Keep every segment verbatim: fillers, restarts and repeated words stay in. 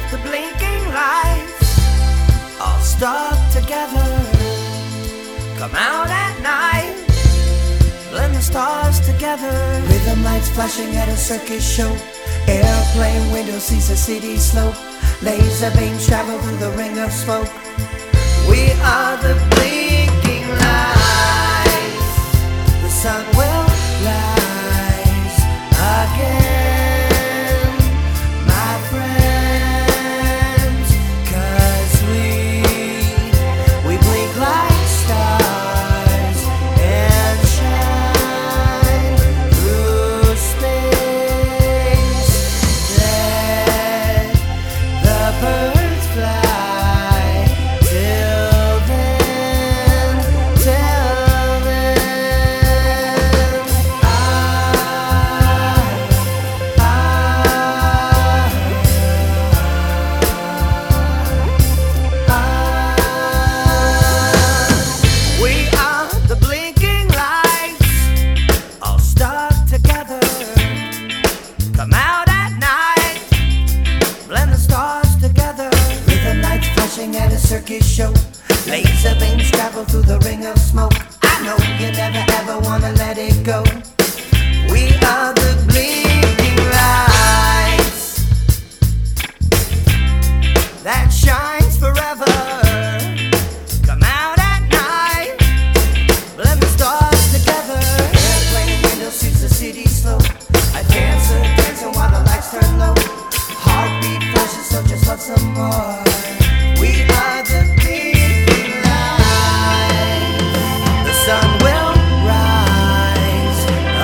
the blinking lights, all stuck together. Come out at night, blend the stars together. Rhythm lights flashing at a circus show. Airplane window sees the city slope. Laser beams travel through the ring of smoke. We are the blinking lights. The sun will rise again, my friends, 'cause we we blink like stars and shine through space. Let the birds fly till then, till then. I, I, I, we are the blinking lights, all stuck together. Come out at night, blend the stars together. Rhythm lights flashing at a circus show. Laser beams travel through the ring of smoke. I know you never ever wanna let it go. We are the blinking lights that shines forever. Come out at night, blend the stars together. Airplane window sees the city slow. A dancer dancing while the lights turn low. Heartbeat flashes, so just love some more. We are the blinking lights. The sun will rise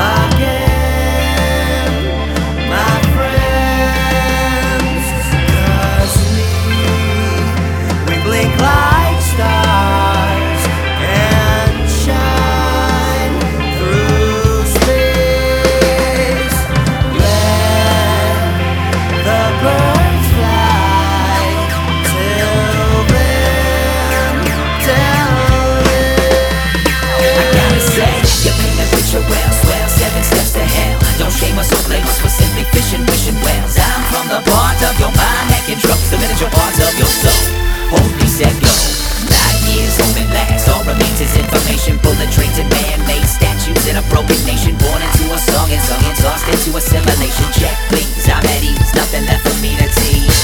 again, my friends, 'cause we we blink like stars and shine through space. Let the birds fly till then, till then. I gotta say, you paint a picture well, swell, seven steps to hell. Don't shame us or blame us for simply fishing, wishing wells. I'm from the part of your mind that controls the miniature parts of your soul. Hold, reset, go. Nine years, home and last. All remains is information. Bullet trains and man-made statues in a broken nation. Born into a song and sung and tossed into assimilation. Check, please, I'm at ease. Nothing left for me to tease.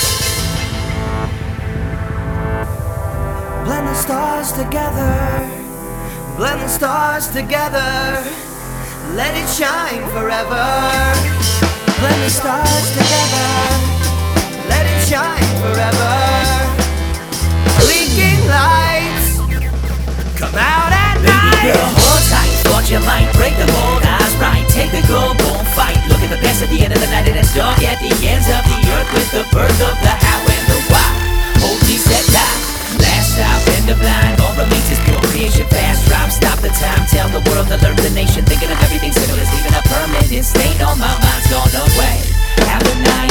Blend the stars together, blend the stars together. Let it shine forever. Blend the stars together, let it shine forever. Blinking lights, come out at Baby night. girl, hold tight. Thought you might break the mold. Eyes right, take the goal, won't fight. Look at the best at the end of the night, and it's dark at the ends of the earth with the birth of the how and the why. Hold, reset, die. Last stop, end of line. All remains is pure creation. Fast drive, stop the time. Tell the world, alert the nation. Thinking of everything single is leaving a permanent stain on my mind's gone away. Have a night.